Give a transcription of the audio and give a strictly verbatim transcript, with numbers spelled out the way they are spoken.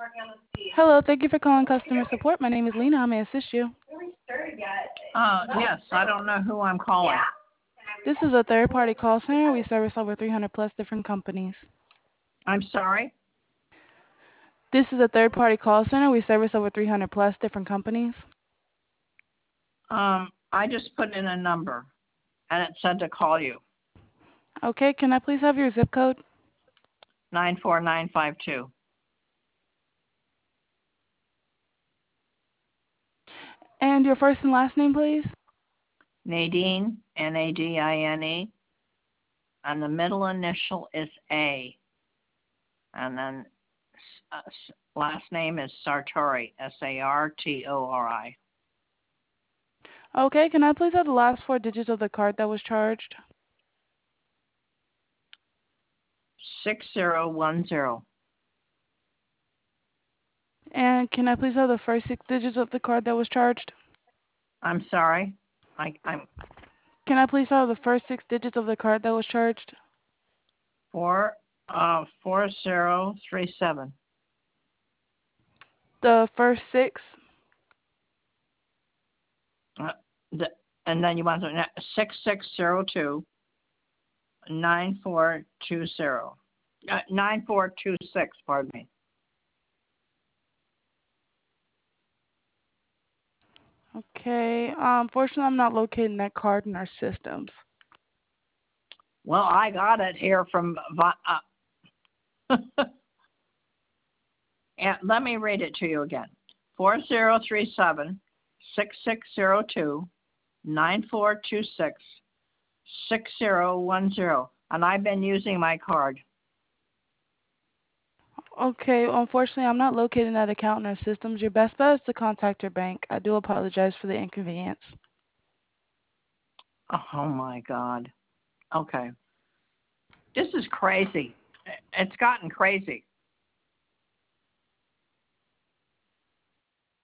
Hello, thank you for calling customer support. My name is Lena. How may I assist you? Uh, yes, I don't know who I'm calling. This is a third-party call center. We service over three hundred plus different companies. I'm sorry? This is a third-party call center. We service over three hundred plus different companies. Um, I just put in a number, and it said to call you, Okay, can I please have your zip code? nine four nine five two. And your first and last name, please? Nadine, N A D I N E, and the middle initial is A, and then uh, last name is Sartori, S A R T O R I. Okay, can I please have the last four digits of the card that was charged? six zero one zero. And can I please have the first six digits of the card that was charged? I'm sorry? I, I'm Can I please have the first six digits of the card that was charged? four, uh, four zero three seven. The first six? Uh, the, and then you want to six six zero two nine four two zero. Uh, nine four two six. Pardon me. Okay. Um, fortunately, I'm not locating that card in our systems. Well, I got it here from. Uh, and let me read it to you again. Four zero three seven six six zero two nine four two six six zero one zero. And I've been using my card. Okay, unfortunately, I'm not locating that account in our systems. Your best bet is to contact your bank. I do apologize for the inconvenience. Oh my God. Okay. This is crazy. It's gotten crazy.